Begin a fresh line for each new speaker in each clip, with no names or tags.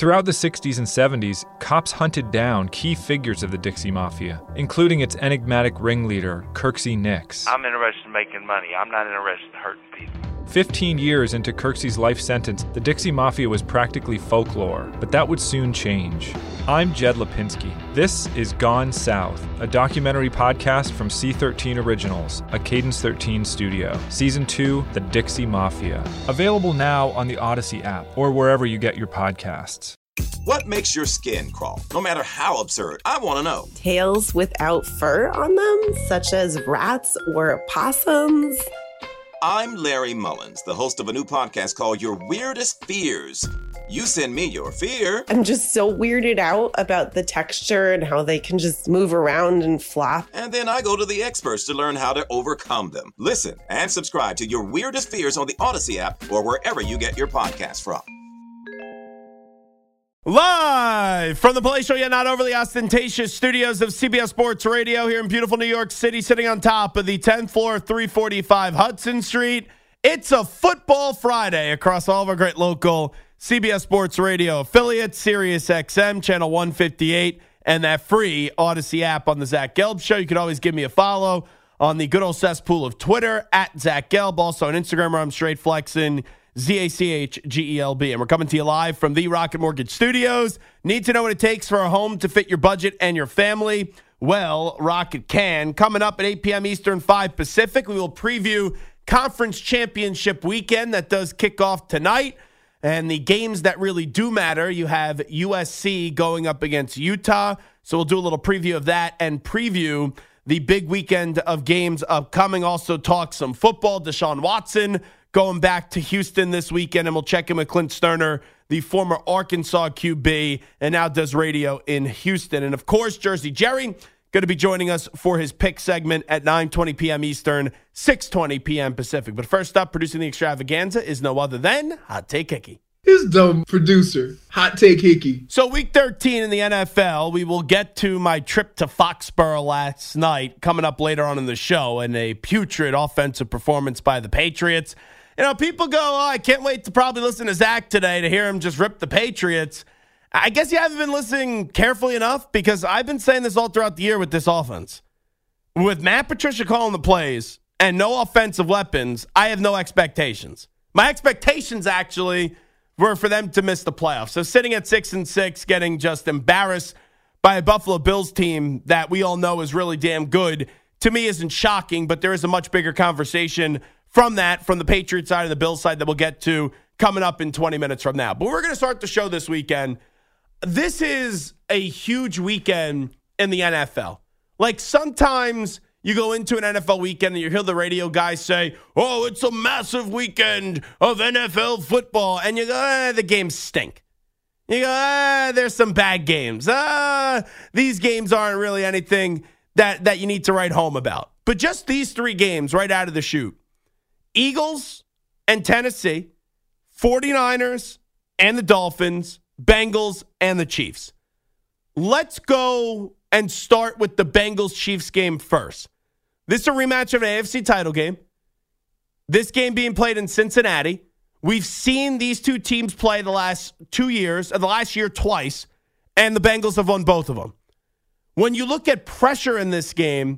Throughout the 60s and 70s, cops hunted down key figures of the Dixie Mafia, including its enigmatic ringleader, Kirksey Nix.
I'm interested in making money. I'm not interested in hurting people.
15 years into Kirksey's life sentence, the Dixie Mafia was practically folklore, but that would soon change. I'm Jed Lipinski. This is Gone South, a documentary podcast from C13 Originals, a Cadence 13 studio. Season 2, The Dixie Mafia. Available now on the Odyssey app or wherever you get your podcasts.
What makes your skin crawl? No matter how absurd, I want to know.
Tails without fur on them, such as rats or possums.
I'm Larry Mullins, the host of a new podcast called Your Weirdest Fears. You send me your fear.
I'm just so weirded out about the texture and how they can just move around and flop.
And then I go to the experts to learn how to overcome them. Listen and subscribe to Your Weirdest Fears on the Odyssey app or wherever you get your podcasts from.
Live from the palatial yet not overly ostentatious studios of CBS Sports Radio here in beautiful New York City, sitting on top of the 10th floor, 345 Hudson Street. It's a football Friday across all of our great local CBS Sports Radio affiliates, Sirius XM, channel 158, and that free Odyssey app on the Zach Gelb Show. You can always give me a follow on the good old cesspool of Twitter, at Zach Gelb, also on Instagram where I'm straight flexing, ZACHGELB. And we're coming to you live from the Rocket Mortgage Studios. Need to know what it takes for a home to fit your budget and your family? Well, Rocket can. Coming up at 8 p.m. Eastern, 5 Pacific, we will preview Conference Championship Weekend that does kick off tonight. And the games that really do matter, you have USC going up against Utah. So we'll do a little preview of that and preview the big weekend of games upcoming. Also talk some football. Deshaun Watson going back to Houston this weekend, and we'll check in with Clint Sterner, the former Arkansas QB, and now does radio in Houston. And, of course, Jersey Jerry going to be joining us for his pick segment at 9:20 p.m. Eastern, 6:20 p.m. Pacific. But first up, producing the extravaganza is no other than Hot Take Hickey.
His dumb producer, Hot Take Hickey.
So week 13 in the NFL, we will get to my trip to Foxborough last night, coming up later on in the show, and a putrid offensive performance by the Patriots. You know, people go, oh, I can't wait to probably listen to Zach today to hear him just rip the Patriots. I guess you haven't been listening carefully enough, because I've been saying this all throughout the year with this offense. With Matt Patricia calling the plays and no offensive weapons, I have no expectations. My expectations, actually, were for them to miss the playoffs. So sitting at 6-6, getting just embarrassed by a Buffalo Bills team that we all know is really damn good, to me isn't shocking, but there is a much bigger conversation from the Patriots side and the Bills side that we'll get to coming up in 20 minutes from now. But we're going to start the show this weekend. This is a huge weekend in the NFL. Like, sometimes you go into an NFL weekend and you hear the radio guys say, oh, it's a massive weekend of NFL football. And you go, the games stink. You go, there's some bad games. These games aren't really anything that you need to write home about. But just these three games right out of the chute: Eagles and Tennessee, 49ers and the Dolphins, Bengals and the Chiefs. Let's go and start with the Bengals-Chiefs game first. This is a rematch of an AFC title game. This game being played in Cincinnati. We've seen these two teams play the last 2 years, the last year twice, and the Bengals have won both of them. When you look at pressure in this game,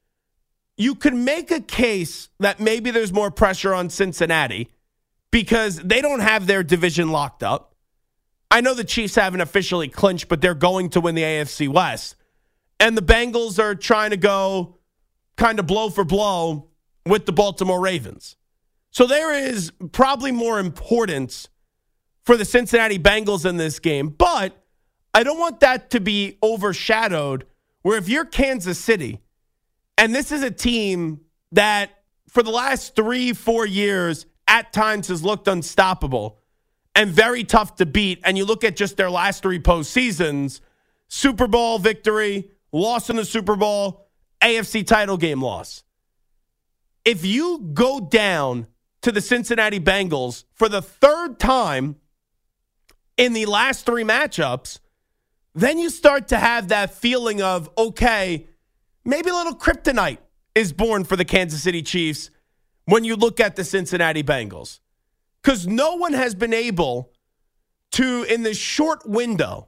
you could make a case that maybe there's more pressure on Cincinnati because they don't have their division locked up. I know the Chiefs haven't officially clinched, but they're going to win the AFC West. And the Bengals are trying to go kind of blow for blow with the Baltimore Ravens. So there is probably more importance for the Cincinnati Bengals in this game. But I don't want that to be overshadowed, where if you're Kansas City, and this is a team that for the last 3-4 years at times has looked unstoppable and very tough to beat, and you look at just their last 3 postseasons, Super Bowl victory, loss in the Super Bowl, AFC title game loss. If you go down to the Cincinnati Bengals for the third time in the last 3 matchups, then you start to have that feeling of, okay, maybe a little kryptonite is born for the Kansas City Chiefs when you look at the Cincinnati Bengals. Because no one has been able to, in this short window,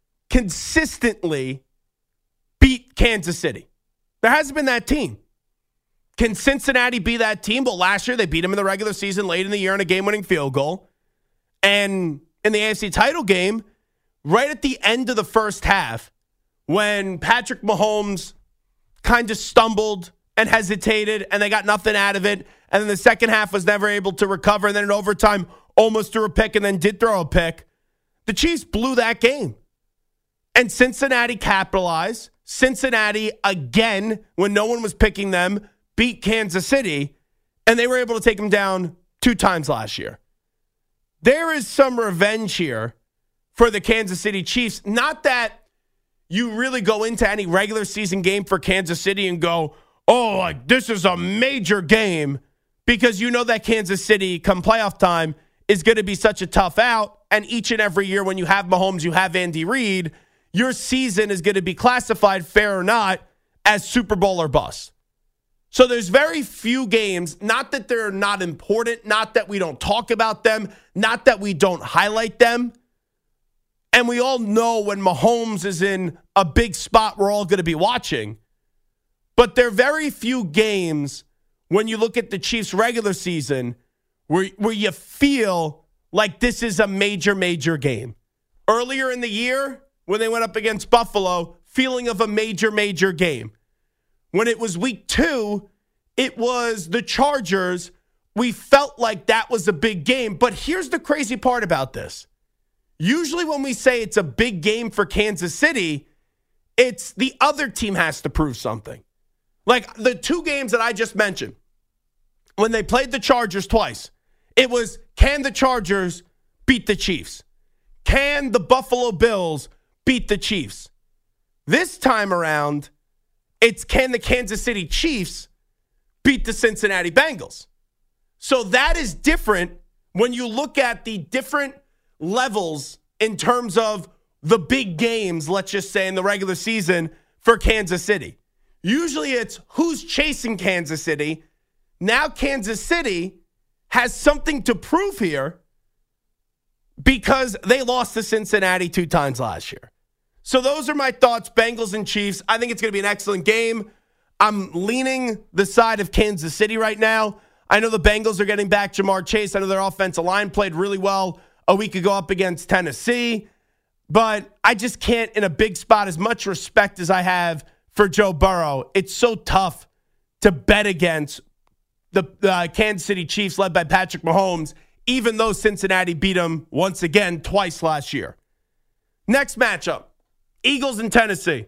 consistently beat Kansas City. There hasn't been that team. Can Cincinnati be that team? Well, last year they beat them in the regular season late in the year on a game-winning field goal. And in the AFC title game, right at the end of the first half, when Patrick Mahomes kind of stumbled and hesitated and they got nothing out of it, and then the second half was never able to recover, and then in overtime almost threw a pick and then did throw a pick, the Chiefs blew that game. And Cincinnati capitalized. Cincinnati, again, when no one was picking them, beat Kansas City, and they were able to take them down 2 times last year. There is some revenge here for the Kansas City Chiefs. Not that you really go into any regular season game for Kansas City and go, oh, like this is a major game, because you know that Kansas City, come playoff time, is going to be such a tough out. And each and every year when you have Mahomes, you have Andy Reid, your season is going to be classified, fair or not, as Super Bowl or bust. So there's very few games, not that they're not important, not that we don't talk about them, not that we don't highlight them. And we all know when Mahomes is in a big spot, we're all going to be watching. But there are very few games when you look at the Chiefs' regular season where you feel like this is a major, major game. Earlier in the year, when they went up against Buffalo, feeling of a major, major game. When it was week 2, it was the Chargers. We felt like that was a big game. But here's the crazy part about this. Usually when we say it's a big game for Kansas City, it's the other team has to prove something. Like the 2 games that I just mentioned, when they played the Chargers twice, it was, can the Chargers beat the Chiefs? Can the Buffalo Bills beat the Chiefs? This time around, it's can the Kansas City Chiefs beat the Cincinnati Bengals? So that is different when you look at the different levels in terms of the big games, let's just say, in the regular season for Kansas City. Usually it's who's chasing Kansas City. Now Kansas City has something to prove here because they lost to Cincinnati 2 times last year. So those are my thoughts, Bengals and Chiefs. I think it's going to be an excellent game. I'm leaning the side of Kansas City right now. I know the Bengals are getting back Jamar Chase. I know their offensive line played really well a week ago up against Tennessee. But I just can't, in a big spot, as much respect as I have for Joe Burrow, it's so tough to bet against the Kansas City Chiefs led by Patrick Mahomes, even though Cincinnati beat them once again twice last year. Next matchup. Eagles and Tennessee.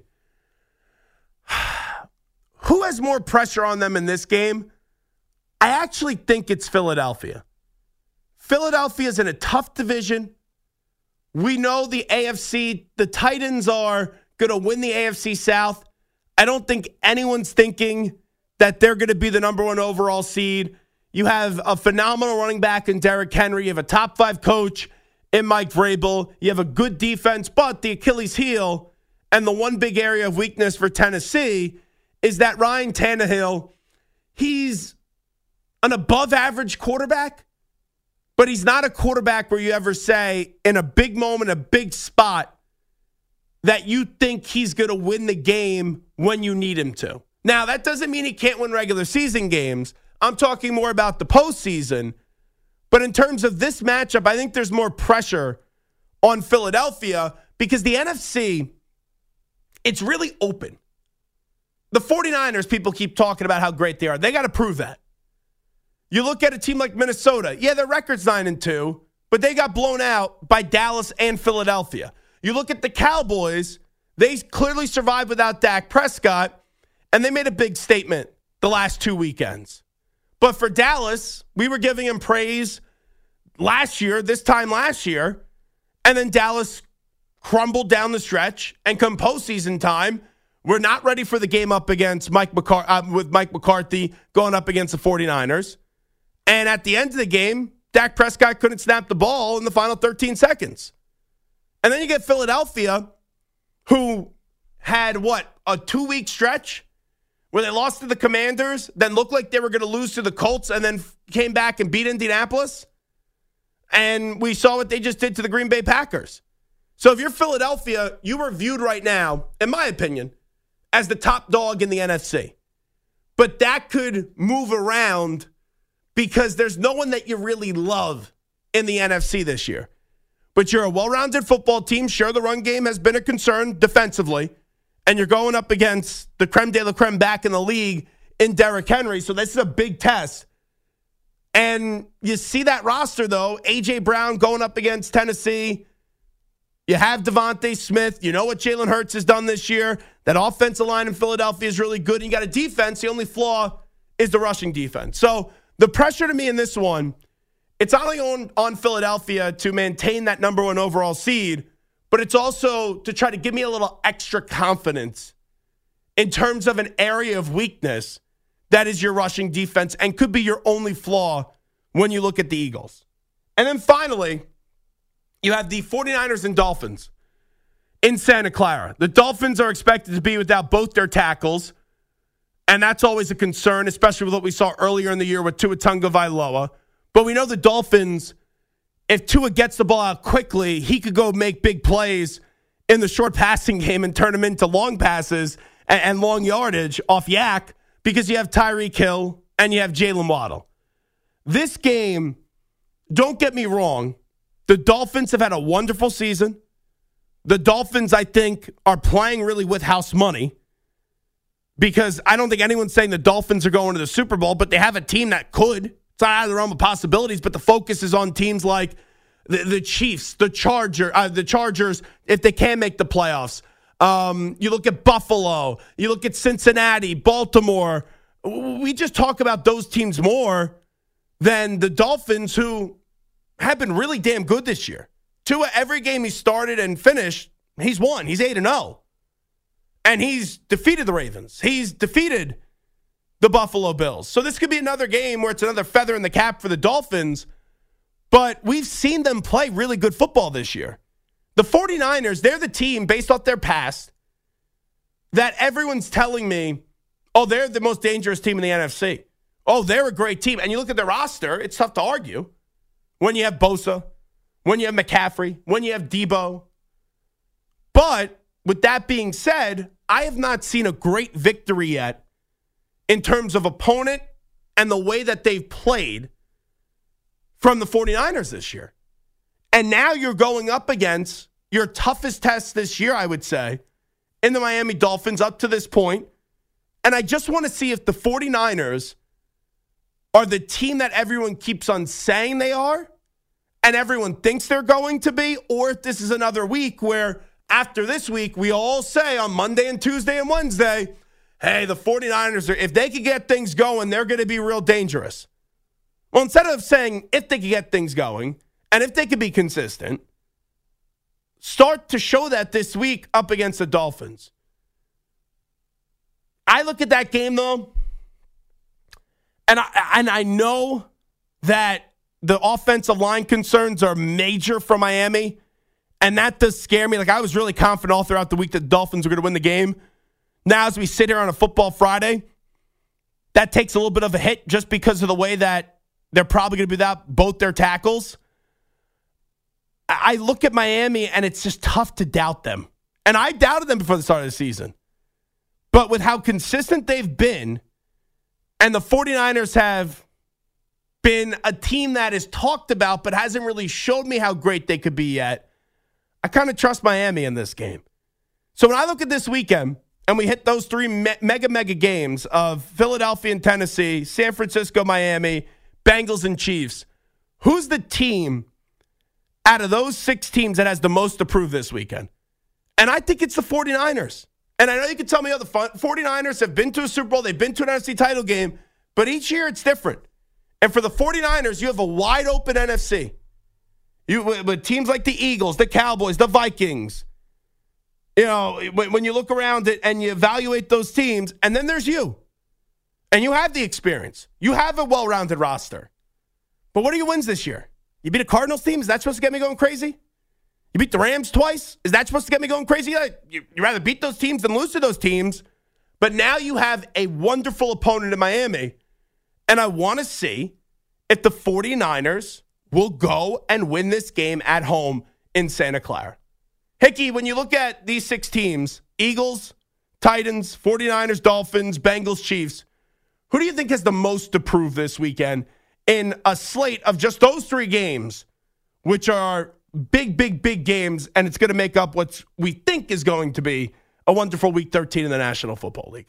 Who has more pressure on them in this game? I actually think it's Philadelphia. Philadelphia's in a tough division. We know the AFC, the Titans are going to win the AFC South. I don't think anyone's thinking that they're going to be the number 1 overall seed. You have a phenomenal running back in Derrick Henry. You have a top 5 coach in Mike Vrabel. You have a good defense, but the Achilles heel and the one big area of weakness for Tennessee is that Ryan Tannehill, he's an above average quarterback, but he's not a quarterback where you ever say in a big moment, a big spot, that you think he's going to win the game when you need him to. Now, that doesn't mean he can't win regular season games. I'm talking more about the postseason. But in terms of this matchup, I think there's more pressure on Philadelphia because the NFC, it's really open. The 49ers, people keep talking about how great they are. They got to prove that. You look at a team like Minnesota. Yeah, their record's 9-2, but they got blown out by Dallas and Philadelphia. You look at the Cowboys. They clearly survived without Dak Prescott, and they made a big statement the last 2 weekends. But for Dallas, we were giving him praise this time last year, and then Dallas crumbled down the stretch, and come postseason time, we're not ready for the game up against with Mike McCarthy going up against the 49ers. And at the end of the game, Dak Prescott couldn't snap the ball in the final 13 seconds. And then you get Philadelphia, who had, a 2-week stretch where they lost to the Commanders, then looked like they were going to lose to the Colts, and then came back and beat Indianapolis. And we saw what they just did to the Green Bay Packers. So if you're Philadelphia, you are viewed right now, in my opinion, as the top dog in the NFC. But that could move around because there's no one that you really love in the NFC this year. But you're a well-rounded football team. Sure, the run game has been a concern defensively. And you're going up against the creme de la creme back in the league in Derrick Henry. So this is a big test. And you see that roster, though. A.J. Brown going up against Tennessee. You have Devontae Smith. You know what Jalen Hurts has done this year. That offensive line in Philadelphia is really good. And you got a defense. The only flaw is the rushing defense. So the pressure to me in this one, it's not only on Philadelphia to maintain that number 1 overall seed, but it's also to try to give me a little extra confidence in terms of an area of weakness that is your rushing defense and could be your only flaw when you look at the Eagles. And then finally, you have the 49ers and Dolphins in Santa Clara. The Dolphins are expected to be without both their tackles, and that's always a concern, especially with what we saw earlier in the year with Tua Tagovailoa. But we know the Dolphins, if Tua gets the ball out quickly, he could go make big plays in the short passing game and turn them into long passes and long yardage off yak because you have Tyreek Hill and you have Jalen Waddle. This game, don't get me wrong, the Dolphins have had a wonderful season. The Dolphins, I think, are playing really with house money because I don't think anyone's saying the Dolphins are going to the Super Bowl, but they have a team that could. It's not out of the realm of possibilities, but the focus is on teams like the Chiefs, the Chargers, if they can make the playoffs. You look at Buffalo, you look at Cincinnati, Baltimore. We just talk about those teams more than the Dolphins, who have been really damn good this year. Tua, every game he started and finished, he's won. He's 8-0. And he's defeated the Ravens. He's defeated the Buffalo Bills. So this could be another game where it's another feather in the cap for the Dolphins. But we've seen them play really good football this year. The 49ers, they're the team, based off their past, that everyone's telling me, oh, they're the most dangerous team in the NFC. Oh, they're a great team. And you look at their roster, it's tough to argue. When you have Bosa, when you have McCaffrey, when you have Debo. But with that being said, I have not seen a great victory yet in terms of opponent and the way that they've played from the 49ers this year. And now you're going up against your toughest test this year, I would say, in the Miami Dolphins up to this point. And I just want to see if the 49ers are the team that everyone keeps on saying they are and everyone thinks they're going to be, or if this is another week where after this week, we all say on Monday and Tuesday and Wednesday, hey, the 49ers, if they could get things going, they're going to be real dangerous. Well, instead of saying if they could get things going and if they could be consistent, start to show that this week up against the Dolphins. I look at that game, though, and I know that the offensive line concerns are major for Miami, and that does scare me. Like, I was really confident all throughout the week that the Dolphins were going to win the game. Now, as we sit here on a football Friday, that takes a little bit of a hit just because of the way that they're probably going to be without both their tackles. I look at Miami, and it's just tough to doubt them. And I doubted them before the start of the season. But with how consistent they've been, and the 49ers have been a team that is talked about but hasn't really showed me how great they could be yet, I kind of trust Miami in this game. So when I look at this weekend, and we hit those three mega games of Philadelphia and Tennessee, San Francisco, Miami, Bengals and Chiefs, who's the team out of those 6 teams that has the most to prove this weekend? And I think it's the 49ers. And I know you can tell me, the 49ers have been to a Super Bowl, they've been to an NFC title game, but each year it's different. And for the 49ers, you have a wide open NFC. With teams like the Eagles, the Cowboys, the Vikings. You know, when you look around it and you evaluate those teams, and then there's you. And you have the experience. You have a well-rounded roster. But what are your wins this year? You beat a Cardinals team? Is that supposed to get me going crazy? You beat the Rams twice? Is that supposed to get me going crazy? You'd rather beat those teams than lose to those teams. But now you have a wonderful opponent in Miami. And I want to see if the 49ers will go and win this game at home in Santa Clara. Hickey, when you look at these 6 teams, Eagles, Titans, 49ers, Dolphins, Bengals, Chiefs, who do you think has the most to prove this weekend in a slate of just those 3 games, which are big, big, big games, and it's going to make up what we think is going to be a wonderful Week 13 in the National Football League?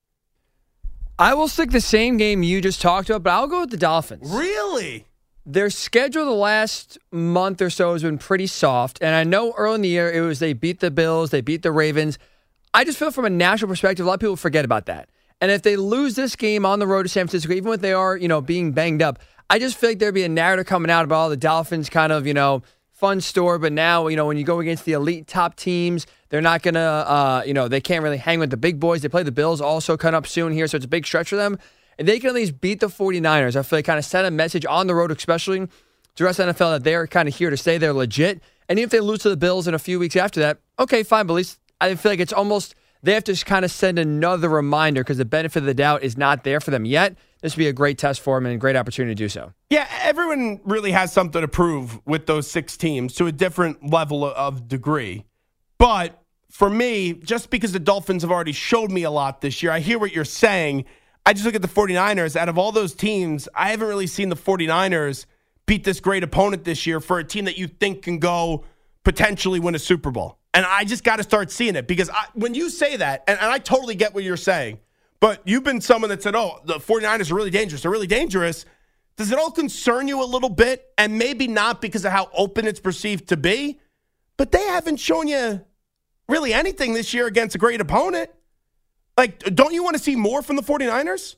I will stick the same game you just talked about, but I'll go with the Dolphins.
Really?
Their schedule the last month or so has been pretty soft, and I know early in the year it was they beat the Bills, they beat the Ravens. I just feel from a national perspective, a lot of people forget about that. And if they lose this game on the road to San Francisco, even when they are, being banged up, I just feel like there'd be a narrative coming out about all the Dolphins kind of, fun store. But now, when you go against the elite top teams, they're not going to, they can't really hang with the big boys. They play the Bills also coming up soon here, so it's a big stretch for them. If they can at least beat the 49ers, I feel like kind of send a message on the road, especially to the rest of the NFL, that they're kind of here to stay. They're legit. And even if they lose to the Bills in a few weeks after that, okay, fine. But at least I feel like it's almost, they have to kind of send another reminder because the benefit of the doubt is not there for them yet. This would be a great test for them and a great opportunity to do so.
Yeah, everyone really has something to prove with those 6 teams to a different level of degree. But for me, just because the Dolphins have already showed me a lot this year, I hear what you're saying. I just look at the 49ers. Out of all those teams, I haven't really seen the 49ers beat this great opponent this year for a team that you think can go potentially win a Super Bowl. And I just got to start seeing it because when you say that, and I totally get what you're saying, but you've been someone that said, oh, the 49ers are really dangerous. They're really dangerous. Does it all concern you a little bit? And maybe not because of how open it's perceived to be, but they haven't shown you really anything this year against a great opponent. Like, don't you want to see more from the 49ers?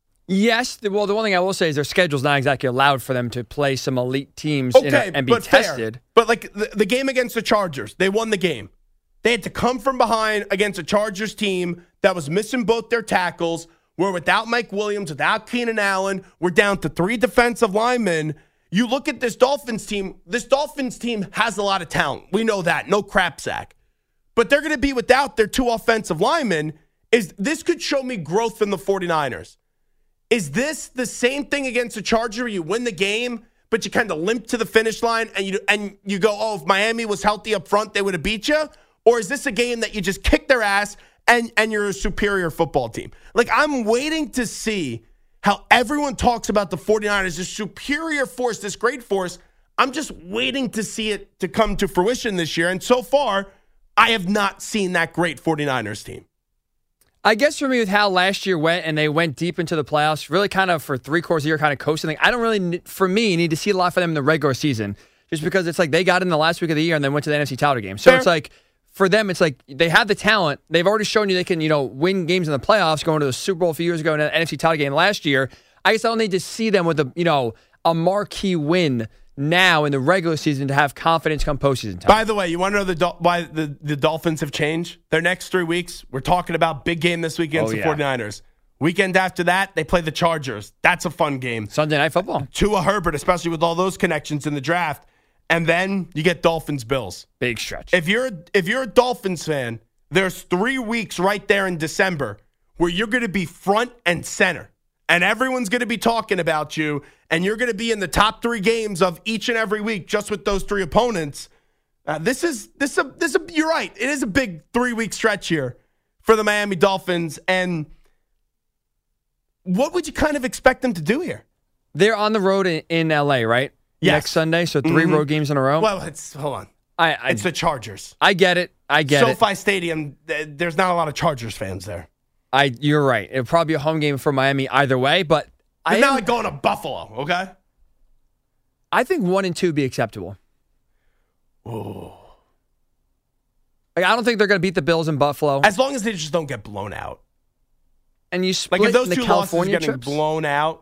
Yes. Well, the one thing I will say is their schedule's not exactly allowed for them to play some elite teams and be tested.
Fair. But like the game against the Chargers, they won the game. They had to come from behind against a Chargers team that was missing both their tackles. We're without Mike Williams, without Keenan Allen. We're down to 3 defensive linemen. You look at this Dolphins team. This Dolphins team has a lot of talent. We know that. No crap sack. But they're going to be without their 2 offensive linemen. This could show me growth from the 49ers. Is this the same thing against the Chargers where you win the game, but you kind of limp to the finish line and you go, oh, if Miami was healthy up front, they would have beat you? Or is this a game that you just kick their ass and you're a superior football team? Like, I'm waiting to see how everyone talks about the 49ers, this superior force, this great force. I'm just waiting to see it to come to fruition this year. And so far, I have not seen that great 49ers team.
I guess for me, with how last year went and they went deep into the playoffs, really kind of for 3 quarters of the year kind of coasting thing, I don't really, for me, need to see a lot for them in the regular season just because it's like they got in the last week of the year and then went to the NFC title game. So It's like, for them, it's like they have the talent. They've already shown you they can, win games in the playoffs, going to the Super Bowl a few years ago and an NFC title game last year. I guess I don't need to see them with a marquee win now in the regular season to have confidence come postseason time.
By the way, you want to know why the Dolphins have changed? Their next 3 weeks, we're talking about big game this week against the 49ers. Weekend after that, they play the Chargers. That's a fun game.
Sunday Night Football.
Tua Herbert, especially with all those connections in the draft. And then you get Dolphins-Bills.
Big stretch.
If you're a Dolphins fan, there's 3 weeks right there in December where you're going to be front and center. And everyone's going to be talking about you, and you're going to be in the top 3 games of each and every week just with those 3 opponents. This is you're right. It is a big 3-week stretch here for the Miami Dolphins. And what would you kind of expect them to do here?
They're on the road in LA, right?
Yes.
Next Sunday, so 3 road games in a row.
Well, hold on. It's the Chargers.
I get it.
SoFi Stadium, there's not a lot of Chargers fans there.
You're right. It'll probably be a home game for Miami either way, but
it's not like going to Buffalo, okay?
I think 1-2 would be acceptable.
Ooh.
Like, I don't think they're going to beat the Bills in Buffalo.
As long as they just don't get blown out.
And you split
like if those
the
2
California
losses getting
trips?
blown out.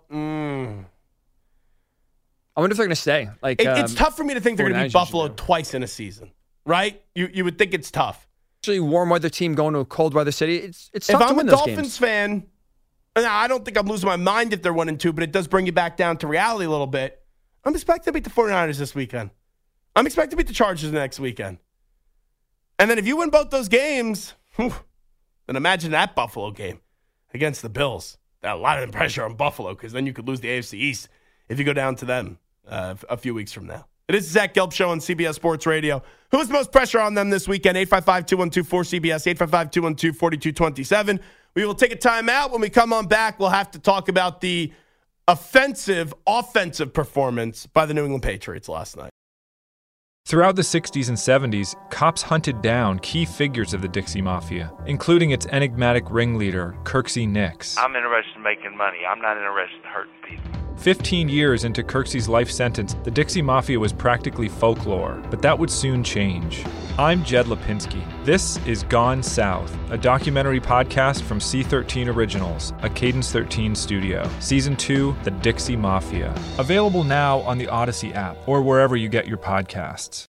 I wonder if they're going to stay. Like
it's tough for me to think they're going to beat Buffalo twice in a season, right? You would think it's tough.
Actually, warm weather team going to a cold weather city. It's tough
if
to
I'm
win
a
those
Dolphins
games.
fan, I don't think I'm losing my mind if they're 1-2, but it does bring you back down to reality a little bit. I'm expecting to beat the 49ers this weekend. I'm expecting to beat the Chargers next weekend. And then if you win both those games, then imagine that Buffalo game against the Bills. A lot of pressure on Buffalo because then you could lose the AFC East if you go down to them. a few weeks from now. It is the Zach Gelb Show on CBS Sports Radio. Who's the most pressure on them this weekend? 855-212-4CBS, 855-212-4227. We will take a timeout. When we come on back, we'll have to talk about the offensive performance by the New England Patriots last night.
Throughout the 60s and 70s, cops hunted down key figures of the Dixie Mafia, including its enigmatic ringleader, Kirksey Nix.
I'm interested in making money. I'm not interested in hurting people.
15 years into Kirksey's life sentence, the Dixie Mafia was practically folklore, but that would soon change. I'm Jed Lipinski. This is Gone South, a documentary podcast from C13 Originals, a Cadence 13 studio. Season 2, The Dixie Mafia. Available now on the Odyssey app or wherever you get your podcasts.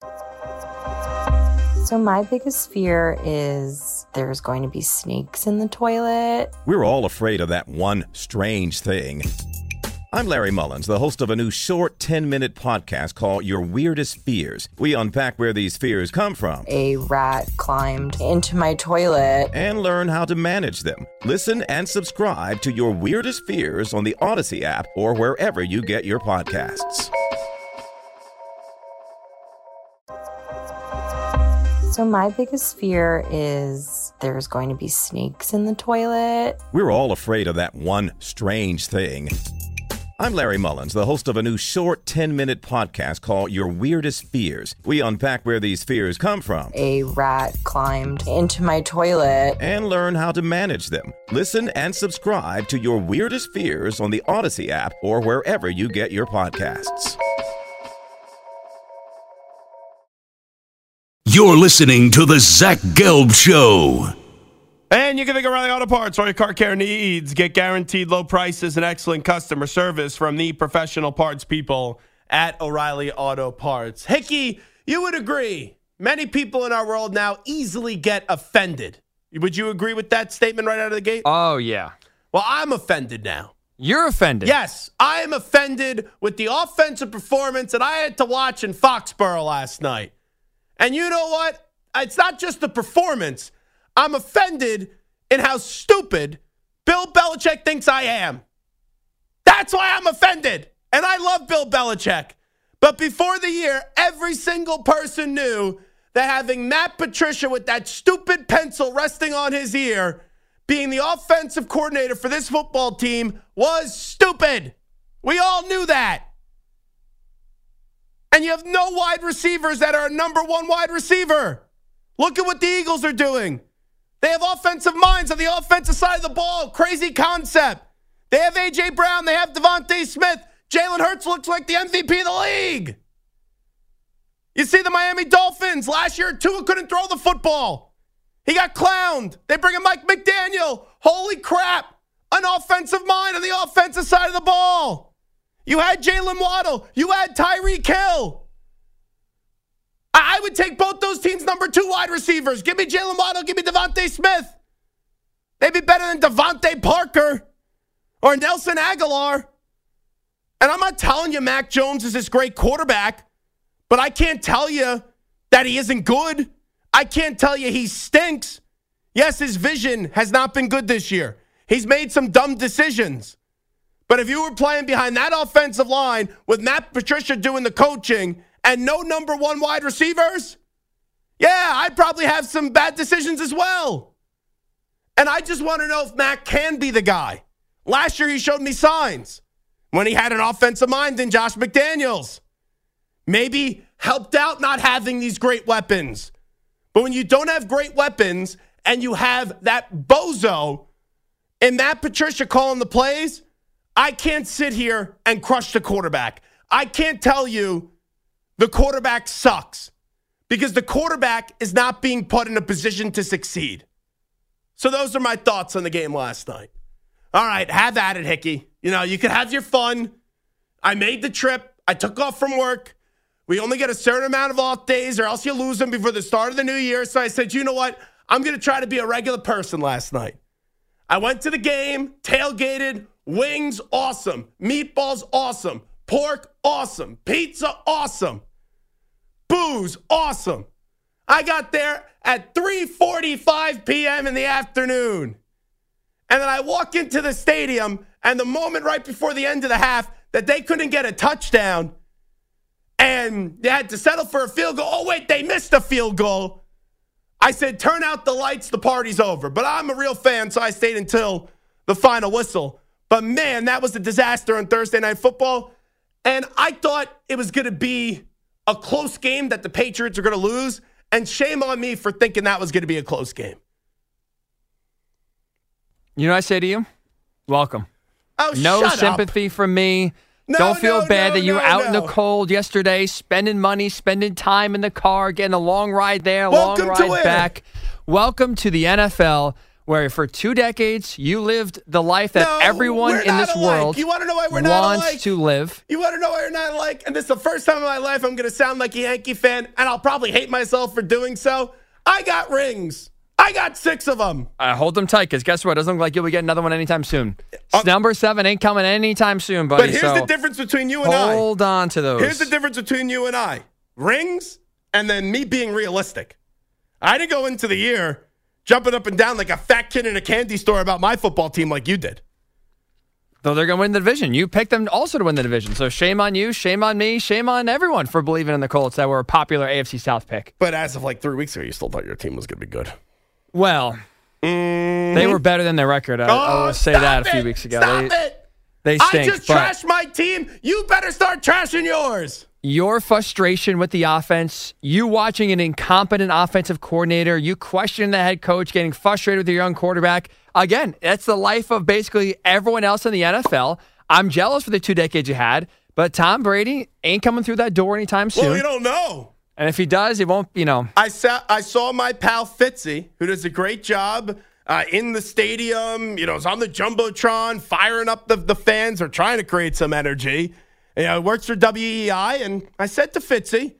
So my biggest fear is there's going to be snakes in the toilet.
We're all afraid of that one strange thing. I'm Larry Mullins, the host of a new short 10-minute podcast called Your Weirdest Fears. We unpack where these fears come from.
A rat climbed into my toilet.
And learn how to manage them. Listen and subscribe to Your Weirdest Fears on the Odyssey app or wherever you get your podcasts.
So my biggest fear is there's going to be snakes in the toilet.
We're all afraid of that one strange thing. I'm Larry Mullins, the host of a new short 10-minute podcast called Your Weirdest Fears. We unpack where these fears come from.
A rat climbed into my toilet.
And learn how to manage them. Listen and subscribe to Your Weirdest Fears on the Odyssey app or wherever you get your podcasts.
You're listening to the Zach Gelb Show.
And you can think O'Reilly Auto Parts, all your car care needs. Get guaranteed low prices and excellent customer service from the professional parts people at O'Reilly Auto Parts. Hickey, you would agree, many people in our world now easily get offended. Would you agree with that statement right out of the gate?
Oh, yeah.
Well, I'm offended now.
You're offended?
Yes, I am offended with the offensive performance that I had to watch in Foxborough last night. And you know what? It's not just the performance. I'm offended in how stupid Bill Belichick thinks I am. That's why I'm offended. And I love Bill Belichick. But before the year, every single person knew that having Matt Patricia with that stupid pencil resting on his ear, being the offensive coordinator for this football team, was stupid. We all knew that. And you have no wide receivers that are a number one wide receiver. Look at what the Eagles are doing. They have offensive minds on the offensive side of the ball. Crazy concept. They have A.J. Brown. They have Devontae Smith. Jalen Hurts looks like the MVP of the league. You see the Miami Dolphins. Last year, Tua couldn't throw the football. He got clowned. They bring in Mike McDaniel. Holy crap. An offensive mind on the offensive side of the ball. You had Jalen Waddle. You had Tyreek Hill. I would take both those teams' number 2 wide receivers. Give me Jalen Waddle. Give me Devontae Smith. They'd be better than Devontae Parker or Nelson Aguilar. And I'm not telling you Mac Jones is this great quarterback, but I can't tell you that he isn't good. I can't tell you he stinks. Yes, his vision has not been good this year. He's made some dumb decisions. But if you were playing behind that offensive line with Matt Patricia doing the coaching and no number 1 wide receivers, yeah, I'd probably have some bad decisions as well. And I just want to know if Matt can be the guy. Last year he showed me signs when he had an offensive mind in Josh McDaniels. Maybe helped out not having these great weapons. But when you don't have great weapons and you have that bozo and Matt Patricia calling the plays, I can't sit here and crush the quarterback. I can't tell you the quarterback sucks because the quarterback is not being put in a position to succeed. So those are my thoughts on the game last night. All right, have at it, Hickey. You know, you can have your fun. I made the trip. I took off from work. We only get a certain amount of off days or else you lose them before the start of the new year. So I said, you know what? I'm going to try to be a regular person last night. I went to the game, tailgated, wings, awesome. Meatballs, awesome. Pork, awesome. Pizza, awesome. Booze, awesome. I got there at 3:45 p.m. in the afternoon. And then I walk into the stadium, and the moment right before the end of the half that they couldn't get a touchdown, and they had to settle for a field goal. Oh, wait, they missed a field goal. I said, turn out the lights, the party's over. But I'm a real fan, so I stayed until the final whistle. But, man, that was a disaster on Thursday Night Football. And I thought it was going to be a close game that the Patriots are going to lose. And shame on me for thinking that was going to be a close game.
You know what I say to you? Welcome.
Oh,
no
shut
sympathy
up.
from me. Don't feel bad that you were out in the cold yesterday, spending money, spending time in the car, getting a long ride there, a long ride back. Welcome to the NFL, where for 2 decades you lived the life that everyone in this world
you want to know why we're not
wants to live.
You want to know why we're not alike? And this is the first time in my life I'm going to sound like a Yankee fan, and I'll probably hate myself for doing so. I got rings. I got 6 of them.
Hold them tight, because guess what? It doesn't look like you'll be getting another one anytime soon. Number 7 ain't coming anytime soon, buddy.
But here's the difference between you and I.
Hold on to those.
Here's the difference between you and I. Rings and then me being realistic. I didn't go into the year jumping up and down like a fat kid in a candy store about my football team like you did.
Though they're going to win the division. You picked them also to win the division. So shame on you, shame on me, shame on everyone for believing in the Colts that were a popular AFC South pick.
But as of like 3 weeks ago, you still thought your team was going to be good.
Well, they were better than their record. I will say that a few weeks ago. They stink.
I just trashed my team. You better start trashing yours.
Your frustration with the offense, you watching an incompetent offensive coordinator, you questioning the head coach, getting frustrated with your young quarterback. Again, that's the life of basically everyone else in the NFL. I'm jealous for the 2 decades you had, but Tom Brady ain't coming through that door anytime soon.
Well, you don't know.
And if he does, he won't,
I saw my pal Fitzy, who does a great job in the stadium, is on the Jumbotron, firing up the fans or trying to create some energy. Works for WEI, and I said to Fitzy,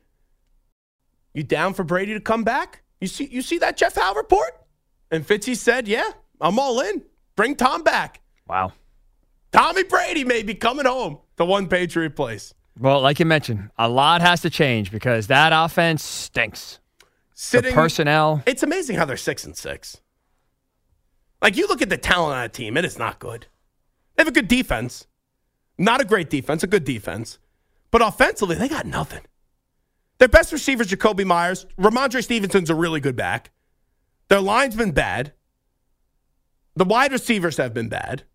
you down for Brady to come back? You see that Jeff Howe report? And Fitzy said, yeah, I'm all in. Bring Tom back.
Wow.
Tommy Brady may be coming home to one Patriot place.
Well, like you mentioned, a lot has to change because that offense stinks. The personnel.
It's amazing how they're 6-6. Like, you look at the talent on that team, it is not good. They have a good defense. Not a great defense, a good defense. But offensively, they got nothing. Their best receiver is Jacoby Myers. Ramondre Stevenson's a really good back. Their line's been bad. The wide receivers have been bad.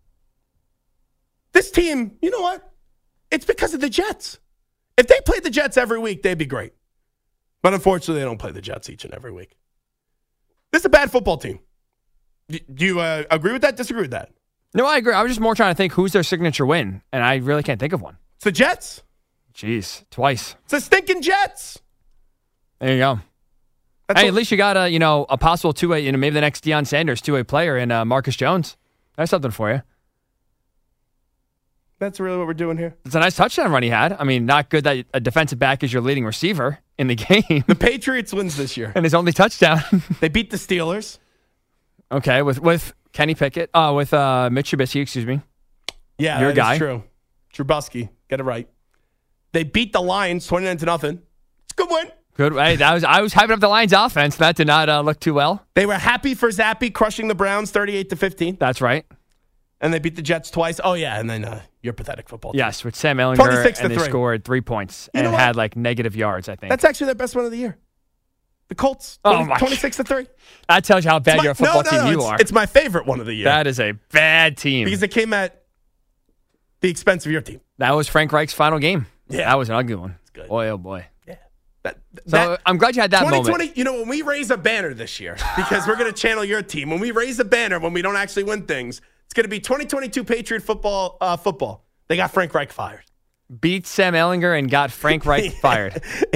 This team, you know what? It's because of the Jets. If they played the Jets every week, they'd be great. But unfortunately, they don't play the Jets each and every week. This is a bad football team. Do you agree with that, disagree with that?
No, I agree. I was just more trying to think who's their signature win, and I really can't think of one.
It's the Jets.
Jeez, twice.
It's the stinking Jets.
There you go. Hey, at least you got a possible two-way, maybe the next Deion Sanders two-way player in Marcus Jones. That's something for you.
That's really what we're doing here.
It's a nice touchdown run he had. I mean, not good that a defensive back is your leading receiver in the game.
The Patriots wins this year.
And his only touchdown.
They beat the Steelers.
Okay, with Kenny Pickett. With Mitch Trubisky, excuse me.
Yeah,
your guy.
That's true. Trubisky, get it right. They beat the Lions 29-0. It's a good win.
Good. Hey, I was hyping up the Lions offense. That did not look too well.
They were happy for Zappe crushing the Browns 38-15.
That's right.
And they beat the Jets twice. Oh, yeah, and then your pathetic football team.
Yes, with Sam Ehlinger, and they scored 3 points and had negative yards, I think.
That's actually their best win of the year. The Colts, 26-3.
That tells you how bad your football team you are.
It's my favorite one of the year.
That is a bad team.
Because it came at the expense of your team.
That was Frank Reich's final game.
Yeah.
That was an ugly one.
It's good.
Boy, oh boy.
Yeah.
I'm glad you had that
2020,
moment.
when we raise a banner this year, because we're going to channel your team, when we raise a banner, when we don't actually win things, it's going to be 2022 Patriot football. They got Frank Reich fired.
Beat Sam Ehlinger and got Frank Reich fired.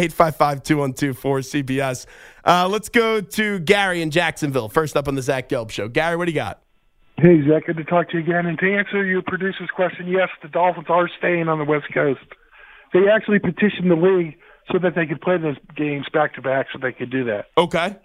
855-212-4CBS. Let's go to Gary in Jacksonville. First up on the Zach Gelb Show. Gary, what do you got?
Hey, Zach, good to talk to you again. And to answer your producer's question, yes, the Dolphins are staying on the West Coast. They actually petitioned the league so that they could play those games back-to-back so they could do that.
Okay.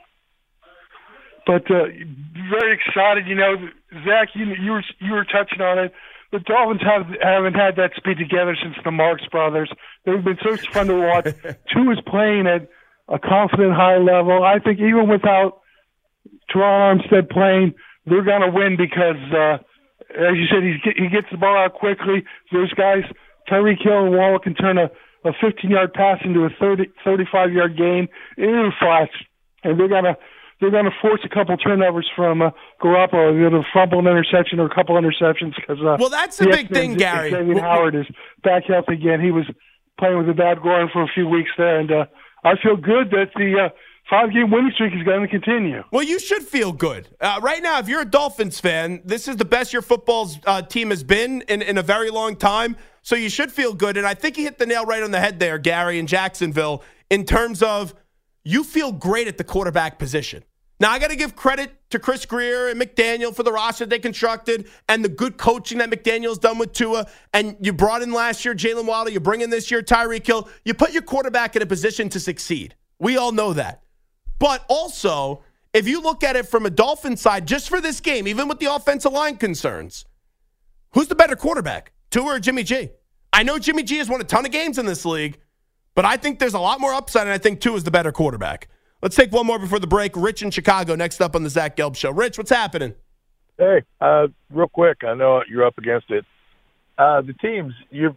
But very excited. Zach, you were touching on it. The Dolphins haven't had that speed together since the Marx brothers. They've been so fun to watch. Tua is playing at a confident high level. I think even without Teron Armstead playing, they're going to win because, as you said, he gets the ball out quickly. Those guys, Tyreek Hill and Waller, can turn a a 15-yard pass into a 35-yard gain in flats, and they're gonna force a couple turnovers from Garoppolo. They're gonna fumble an interception or a couple interceptions because
well, that's the big thing, Gary.
Xavier Howard is back healthy again. He was playing with a bad groin for a few weeks there, and I feel good that the 5-game winning streak is going to continue.
Well, you should feel good. Right now, if you're a Dolphins fan, this is the best your football's team has been in a very long time, so you should feel good. And I think you hit the nail right on the head there, Gary, in Jacksonville, in terms of you feel great at the quarterback position. Now, I got to give credit to Chris Greer and McDaniel for the roster they constructed and the good coaching that McDaniel's done with Tua. And you brought in last year Jalen Wilder. You bring in this year Tyreek Hill. You put your quarterback in a position to succeed. We all know that. But also, if you look at it from a Dolphins side, just for this game, even with the offensive line concerns, who's the better quarterback, Tua or Jimmy G? I know Jimmy G has won a ton of games in this league, but I think there's a lot more upside, and I think Tua is the better quarterback. Let's take one more before the break. Rich in Chicago next up on the Zach Gelb Show. Rich, what's happening?
Hey, real quick, I know you're up against it. The teams, you're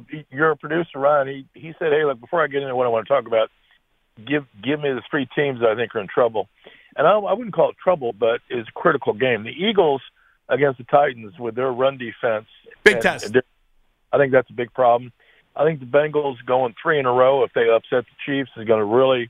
a producer, Ryan. He said, hey, look, before I get into what I want to talk about, give me the 3 teams that I think are in trouble. And I wouldn't call it trouble, but it's a critical game. The Eagles against the Titans with their run defense.
Big test.
I think that's a big problem. I think the Bengals going 3 in a row, if they upset the Chiefs, is going to really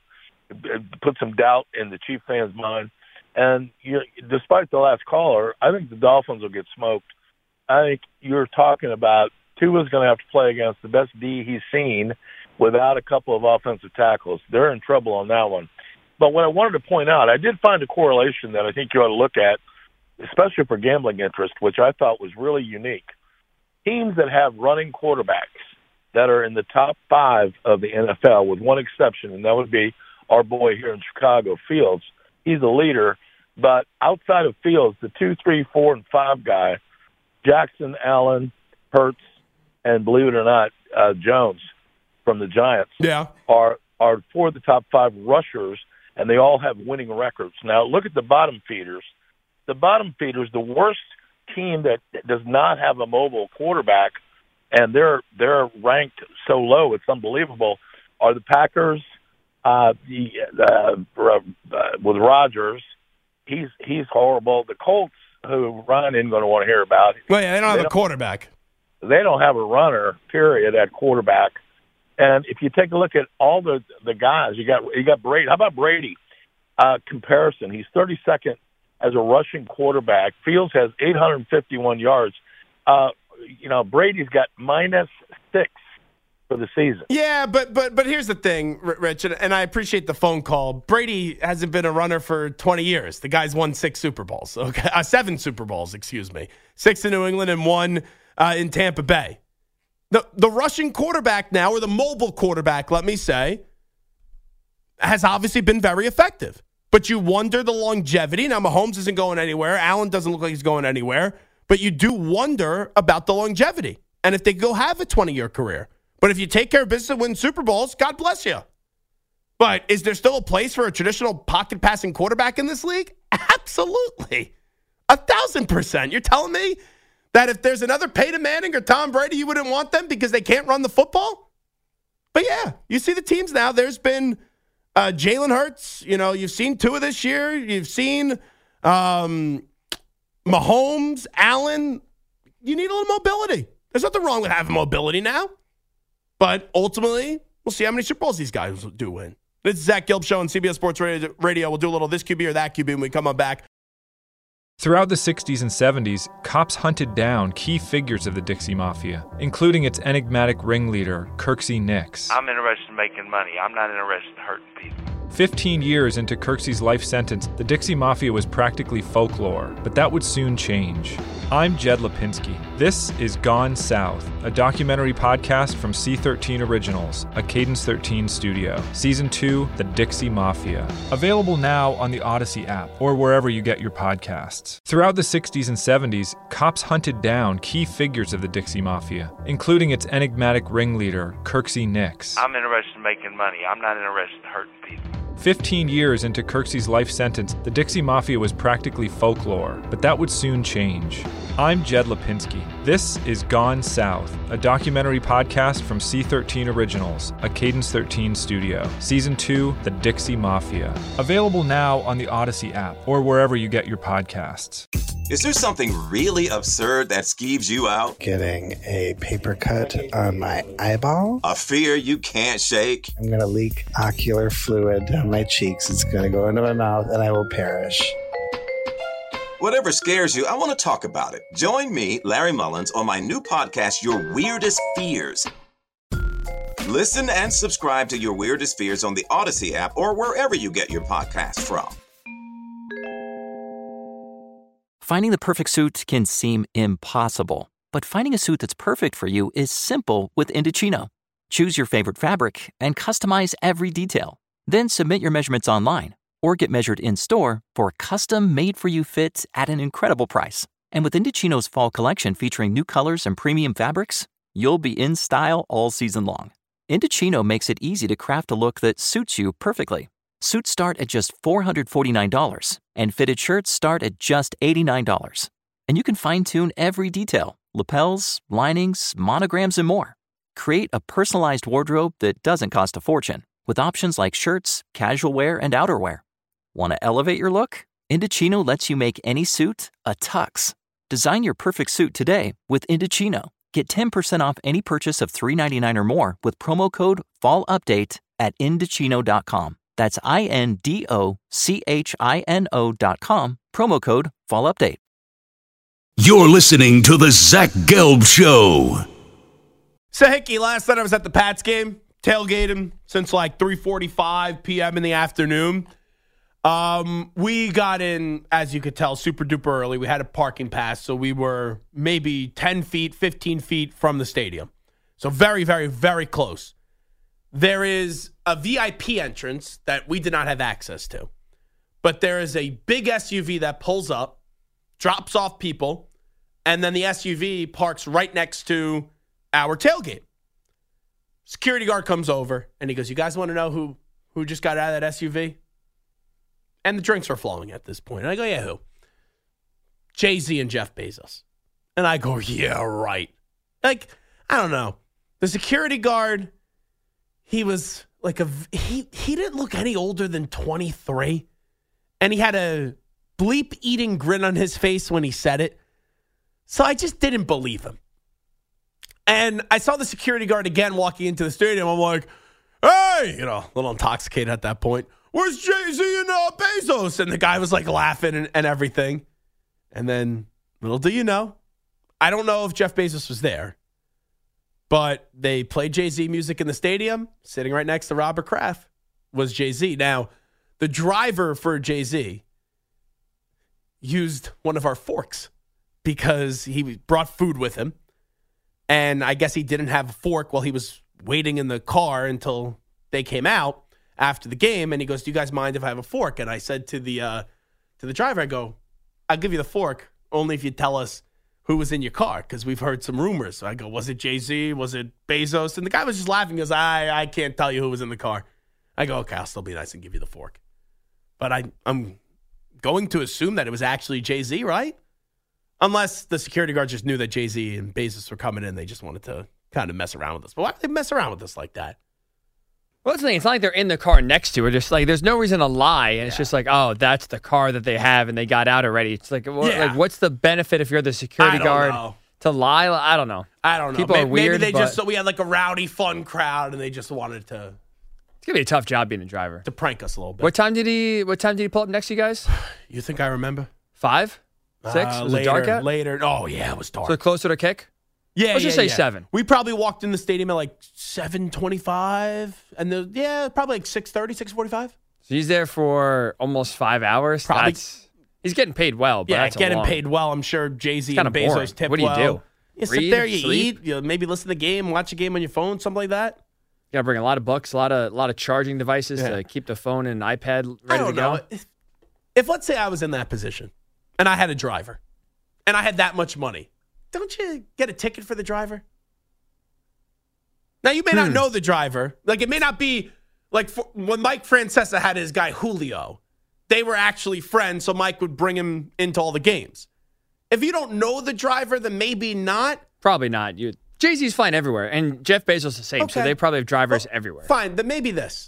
put some doubt in the Chief fans' mind. And despite the last caller, I think the Dolphins will get smoked. I think you're talking about Tua's going to have to play against the best D he's seen without a couple of offensive tackles. They're in trouble on that one. But what I wanted to point out, I did find a correlation that I think you ought to look at, especially for gambling interest, which I thought was really unique. Teams that have running quarterbacks that are in the top 5 of the NFL, with one exception, and that would be our boy here in Chicago, Fields. He's a leader. But outside of Fields, the 2, 3, 4, and 5 guy, Jackson, Allen, Hurts, and believe it or not, Jones from the Giants, are 4 of the top 5 rushers, and they all have winning records. Now, look at the bottom feeders. The bottom feeders, the worst team that does not have a mobile quarterback, and they're ranked so low, it's unbelievable, are the Packers with Rodgers. He's horrible. The Colts, who Ryan isn't going to want to hear about.
Well, yeah, they don't have a quarterback.
They don't have a runner, period, at quarterback. And if you take a look at all the guys, you got Brady. How about Brady? Comparison, he's 32nd as a rushing quarterback. Fields has 851 yards. Brady's got -6 for the season.
Yeah, but here's the thing, Rich, and I appreciate the phone call. Brady hasn't been a runner for 20 years. The guy's won 6 Super Bowls. Okay, 7 Super Bowls, excuse me. 6 in New England and 1 in Tampa Bay. The rushing quarterback now, or the mobile quarterback, let me say, has obviously been very effective. But you wonder the longevity. Now, Mahomes isn't going anywhere. Allen doesn't look like he's going anywhere. But you do wonder about the longevity and if they go have a 20-year career. But if you take care of business and win Super Bowls, God bless you. But is there still a place for a traditional pocket passing quarterback in this league? Absolutely. 1,000%. You're telling me that if there's another Peyton Manning or Tom Brady, you wouldn't want them because they can't run the football? But yeah, you see the teams now. There's been Jalen Hurts. You've seen Tua this year. You've seen Mahomes, Allen. You need a little mobility. There's nothing wrong with having mobility now. But ultimately, we'll see how many Super Bowls these guys do win. This is Zach Gelb Show on CBS Sports Radio. We'll do a little this QB or that QB when we come on back.
Throughout the 60s and 70s, cops hunted down key figures of the Dixie Mafia, including its enigmatic ringleader, Kirksey Nix.
I'm interested in making money. I'm not interested in hurting people.
15 years into Kirksey's life sentence, the Dixie Mafia was practically folklore, but that would soon change. I'm Jed Lipinski. This is Gone South, a documentary podcast from C13 Originals, a Cadence 13 studio. Season 2, The Dixie Mafia. Available now on the Odyssey app or wherever you get your podcasts. Throughout the 60s and 70s, cops hunted down key figures of the Dixie Mafia, including its enigmatic ringleader, Kirksey Nix.
I'm interested in making money. I'm not interested in hurting people.
15 years into Kirksey's life sentence, the Dixie Mafia was practically folklore, but that would soon change. I'm Jed Lipinski. This is Gone South, a documentary podcast from C13 Originals, a Cadence 13 studio. Season 2, The Dixie Mafia. Available now on the Odyssey app or wherever you get your podcasts.
Is there something really absurd that skeeves you out?
Getting a paper cut on my eyeball.
A fear you can't shake?
I'm going to leak ocular fluid down my cheeks. It's going to go into my mouth and I will perish.
Whatever scares you, I want to talk about it. Join me, Larry Mullins, on my new podcast, Your Weirdest Fears. Listen and subscribe to Your Weirdest Fears on the Odyssey app or wherever you get your podcasts from.
Finding the perfect suit can seem impossible, but finding a suit that's perfect for you is simple with Indochino. Choose your favorite fabric and customize every detail. Then submit your measurements online or get measured in-store for a custom made-for-you fit at an incredible price. And with Indochino's fall collection featuring new colors and premium fabrics, you'll be in style all season long. Indochino makes it easy to craft a look that suits you perfectly. Suits start at just $449, and fitted shirts start at just $89. And you can fine-tune every detail, lapels, linings, monograms, and more. Create a personalized wardrobe that doesn't cost a fortune, with options like shirts, casual wear, and outerwear. Want to elevate your look? Indochino lets you make any suit a tux. Design your perfect suit today with Indochino. Get 10% off any purchase of $399 or more with promo code FALLUPDATE at Indochino.com. That's INDOCHINO.com. Promo code FALLUPDATE.
You're listening to The Zach Gelb Show.
So, Hickey, last night I was at the Pats game, tailgating since like 3:45 p.m. in the afternoon. We got in, as you could tell, super duper early. We had a parking pass, so we were maybe 10 feet, 15 feet from the stadium. So very, very, very close. There is a VIP entrance that we did not have access to. But there is a big SUV that pulls up, drops off people, and then the SUV parks right next to our tailgate. Security guard comes over, and he goes, "You guys want to know who just got out of that SUV?" And the drinks are flowing at this point. And I go, "Yeah, who?" Jay-Z and Jeff Bezos. And I go, "Yeah, right." Like, I don't know. The security guard, he was like he didn't look any older than 23. And he had a bleep-eating grin on his face when he said it. So I just didn't believe him. And I saw the security guard again walking into the stadium. I'm like, "Hey," a little intoxicated at that point. "Where's Jay-Z and Bezos?" And the guy was like laughing and everything. And then, little do you know, I don't know if Jeff Bezos was there, but they played Jay-Z music in the stadium. Sitting right next to Robert Kraft was Jay-Z. Now, the driver for Jay-Z used one of our forks because he brought food with him. And I guess he didn't have a fork while he was waiting in the car until they came out after the game. And he goes, "Do you guys mind if I have a fork?" And I said to the driver, I go, "I'll give you the fork only if you tell us who was in your car, because we've heard some rumors." So I go, "Was it Jay-Z? Was it Bezos?" And the guy was just laughing. He goes, I can't tell you who was in the car." I go, "Okay, I'll still be nice and give you the fork." But I'm going to assume that it was actually Jay-Z, right? Unless the security guard just knew that Jay-Z and Bezos were coming in. They just wanted to kind of mess around with us. But why would they mess around with us like that?
Well, that's the thing. It's not like they're in the car next to her. Just like there's no reason to lie. And it's just like, oh, that's the car that they have and they got out already. It's like, like what's the benefit if you're the security guard to lie? I don't know. People are weird.
Maybe we had like a rowdy, fun crowd and they just wanted to.
It's going to be a tough job being a driver.
To prank us a little bit.
What time did he pull up next to you guys?
You think I remember?
5? 6? Was it dark out?
Later. Oh, yeah, it was dark.
So closer to kick?
Yeah,
Let's just say 7.
We probably walked in the stadium at like 7:25, and probably like 6:30, 6:45.
So he's there for almost 5 hours.
Probably.
He's getting paid well, but that's
getting paid well. I'm sure Jay-Z and Bezos
boring.
tip
well. What do you do?
You sit there, you eat, you maybe listen to the game, watch a game on your phone, something like that.
You got to bring a lot of books, a lot of charging devices to keep the phone and iPad ready to go.
If let's say I was in that position and I had a driver and I had that much money, don't you get a ticket for the driver? Now, you may not know the driver. Like, it may not be Like when Mike Francesa had his guy Julio, they were actually friends, so Mike would bring him into all the games. If you don't know the driver, then maybe not.
Probably not. Jay-Z's flying everywhere, and Jeff Bezos is the same, so they probably have drivers everywhere.
Fine, then maybe this.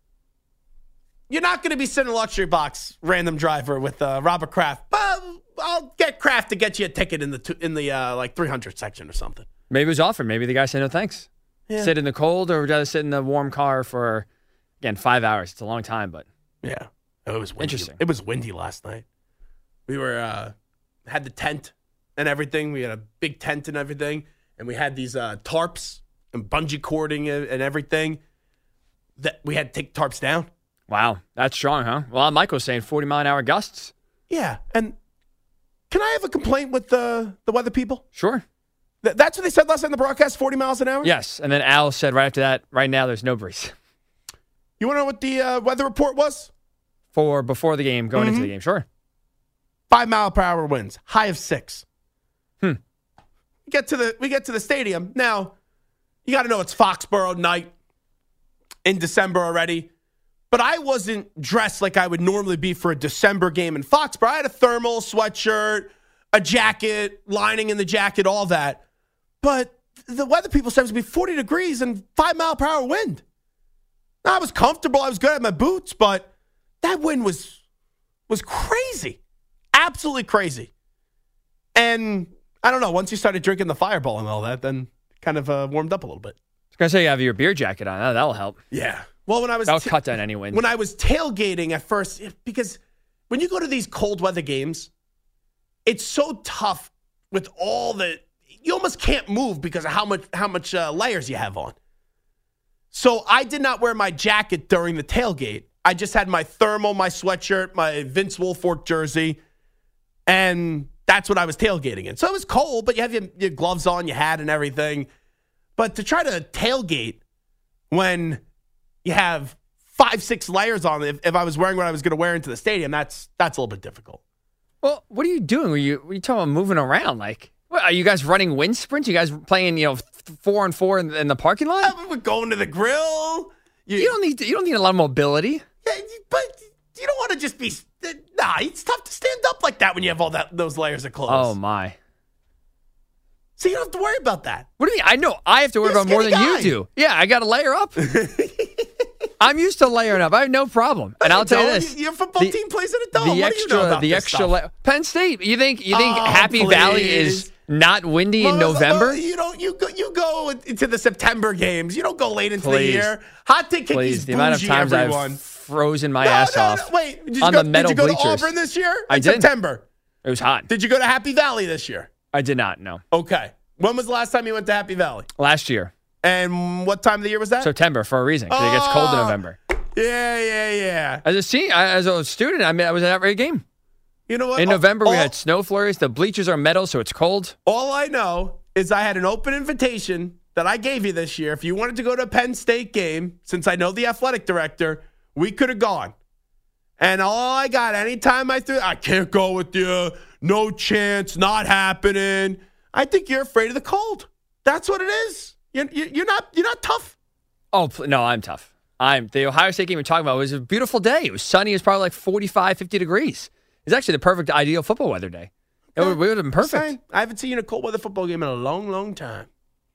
You're not going to be sitting in a luxury box, random driver with Robert Kraft, but I'll get Kraft to get you a ticket in the 300 section or something.
Maybe it was offered. Maybe the guy said no thanks.
Yeah.
Sit in the cold or rather sit in the warm car for, again, 5 hours. It's a long time, but
yeah, it was windy.
Interesting.
It was windy last night. We were had the tent and everything. We had a big tent and everything, and we had these tarps and bungee cording and everything. That we had to take tarps down.
Wow, that's strong, huh? Well, Michael's saying 40-mile-an-hour gusts.
Yeah, and can I have a complaint with the weather people?
Sure.
That's what they said last night in the broadcast, 40 miles an hour?
Yes, and then Al said right after that, right now there's no breeze.
You want to know what the weather report was?
For before the game, going into the game, sure.
5 mile per hour winds, high of 6. We get to the stadium. Now, you got to know it's Foxborough night in December already. But I wasn't dressed like I would normally be for a December game in Foxborough. I had a thermal sweatshirt, a jacket, lining in the jacket, all that. But the weather people said it was going to be 40 degrees and 5 mile per hour wind. Now, I was comfortable. I was good at my boots, but that wind was crazy. Absolutely crazy. And I don't know, once you started drinking the Fireball and all that, then kind of warmed up a little bit.
I was going to say you have your beer jacket on. That'll help.
Yeah. Well,
that'll cut down any wind.
When I was tailgating at first, because when you go to these cold weather games, it's so tough with all you almost can't move because of how much layers you have on. So I did not wear my jacket during the tailgate. I just had my thermal, my sweatshirt, my Vince Wilfork jersey, and that's what I was tailgating in. So it was cold, but you have your gloves on, your hat and everything. But to try to tailgate when you have 5-6 layers on, if I was wearing what I was going to wear into the stadium, that's a little bit difficult.
Well, what are you doing? Were you talking about moving around? Like, what, are you guys running wind sprints? You guys playing 4-on-4 in the parking lot?
We're going to the grill.
You don't need a lot of mobility.
Yeah, but you don't want to just be. Nah, it's tough to stand up like that when you have all those layers of clothes.
Oh my.
So you don't have to worry about that.
What do you mean? I know I have to worry about more than you do. Yeah, I got to layer up. I'm used to layering up. I have no problem. And I'll tell you this:
your football team plays in a dome. What do you know about this stuff?
Penn State. You think Happy Valley is not windy in November?
You go into the September games. You don't go late into the year. Hot Take Hickey's
the amount of times I've frozen my ass off.
Wait,
did you go bleachers.
to Auburn this year?
I did.
September.
It was hot.
Did you go to Happy Valley this year?
I did not. No.
Okay. When was the last time you went to Happy Valley?
Last year.
And what time of the year was that?
September, for a reason, because it gets cold in November.
Yeah.
As a student, I was at every game.
You know what?
In November, we had snow flurries. The bleachers are metal, so it's cold.
All I know is I had an open invitation that I gave you this year. If you wanted to go to a Penn State game, since I know the athletic director, we could have gone. And all I got, anytime I can't go with you. No chance, not happening. I think you're afraid of the cold. That's what it is. You're not tough.
Oh, no, I'm tough. The Ohio State game we're talking about was a beautiful day. It was sunny. It was probably like 45, 50 degrees. It's actually the perfect ideal football weather day. It would have been perfect.
I haven't seen a cold weather football game in a long, long time.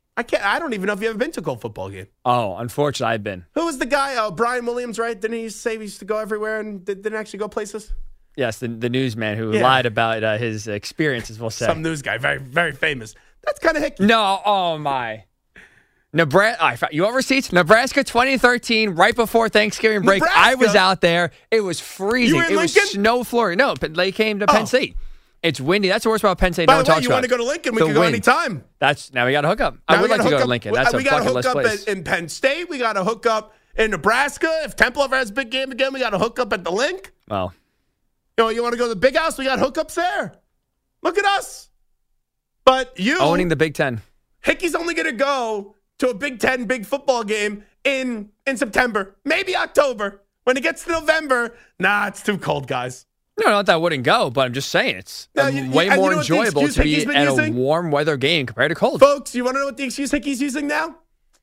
I don't even know if you ever been to a cold football game.
Oh, unfortunately, I've been.
Who was the guy? Brian Williams, right? Didn't he say he used to go everywhere and didn't actually go places?
Yes, the newsman who lied about his experiences, we'll say.
Some news guy, very, very famous. That's kind of hicky.
No, oh my. Nebraska, you over seats? Nebraska 2013, right before Thanksgiving break.
Nebraska?
I was out there. It was freezing.
You were in
Lincoln?
Was
snow flurry. No, but they came to Penn State. It's windy. That's the worst about Penn State.
By
no one
the way,
talks
you
about
want to go to Lincoln? We can go anytime.
Now we got to hook up. I would like to go to Lincoln. That's a bucket list place.
We got to hook up in Penn State. We got to hook up in Nebraska. If Temple ever has a big game again, we got to hook up at the Link.
Well,
you want to go to the Big House? We got hookups there. Look at us. But you
owning the Big Ten.
Hickey's only going to go to a Big Ten big football game in September, maybe October. When it gets to November, it's too cold, guys.
No, not that I wouldn't go, but I'm just saying it's way more enjoyable to be at a warm weather game compared to cold.
Folks, you want to know what the excuse Hickey's using now?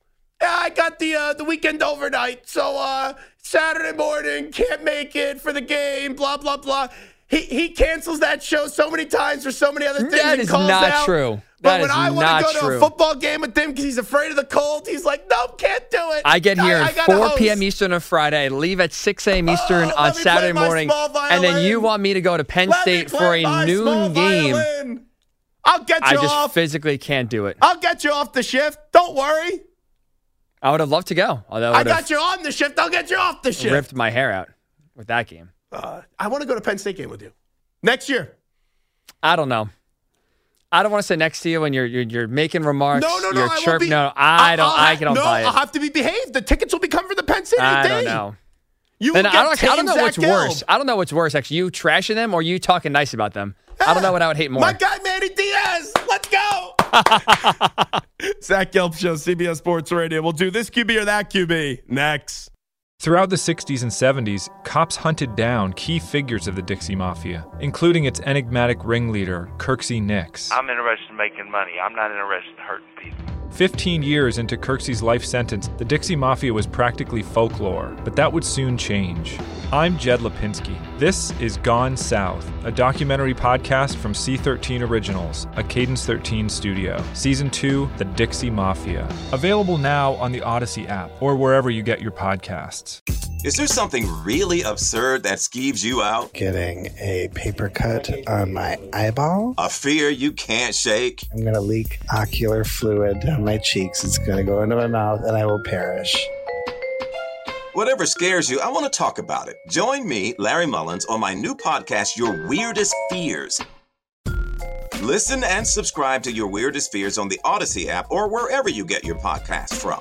Yeah, I got the weekend overnight, so Saturday morning, can't make it for the game, blah, blah, blah. He cancels that show so many times for so many other things.
That is not true.
But when I want to go to a football game with him because he's afraid of the cold, he's like, nope, can't do it.
I get here at 4 p.m. Eastern on Friday. I leave at 6 a.m. Eastern on Saturday morning. And then you want me to go to Penn State for a noon game.
I'll get you off.
I just physically can't do it.
I'll get you off the shift. Don't worry.
I would have loved to go.
I got you on the shift. I'll get you off the shift.
Ripped my hair out with that game.
I want to go to Penn State game with you next year.
I don't know. I don't want to say next to you when you're making remarks.
No.
I won't be. No, I don't buy it.
I'll have to be behaved. The tickets will be coming for the Penn State.
I don't know. I don't know what's worse. I don't know what's worse, actually. You trashing them or you talking nice about them? I don't know what I would hate more.
My guy, Manny Diaz. Let's go. Zach Gelb Show, CBS Sports Radio. We'll do this QB or that QB next.
Throughout the 60s and 70s, cops hunted down key figures of the Dixie Mafia, including its enigmatic ringleader, Kirksey Nix.
I'm interested in making money. I'm not interested in hurting people.
15 years into Kirksey's life sentence, the Dixie Mafia was practically folklore, but that would soon change. I'm Jed Lipinski. This is Gone South, a documentary podcast from C13 Originals, a Cadence 13 studio. Season 2, The Dixie Mafia. Available now on the Odyssey app or wherever you get your podcasts.
Is there something really absurd that skeeves you out?
Getting a paper cut on my eyeball.
A fear you can't shake.
I'm going to leak ocular fluid down my cheeks. It's going to go into my mouth and I will perish.
Whatever scares you, I want to talk about it. Join me, Larry Mullins, on my new podcast, Your Weirdest Fears. Listen and subscribe to Your Weirdest Fears on the Odyssey app or wherever you get your podcasts from.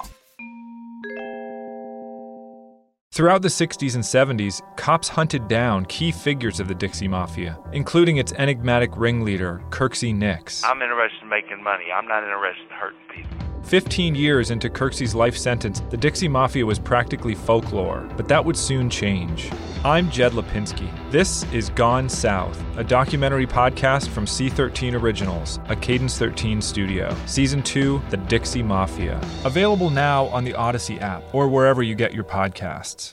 Throughout the 60s and 70s, cops hunted down key figures of the Dixie Mafia, including its enigmatic ringleader, Kirksey Nix.
I'm interested in making money. I'm not interested in hurting people.
15 years into Kirksey's life sentence, the Dixie Mafia was practically folklore, but that would soon change. I'm Jed Lipinski. This is Gone South, a documentary podcast from C13 Originals, a Cadence 13 studio. Season 2, The Dixie Mafia. Available now on the Odyssey app or wherever you get your podcasts.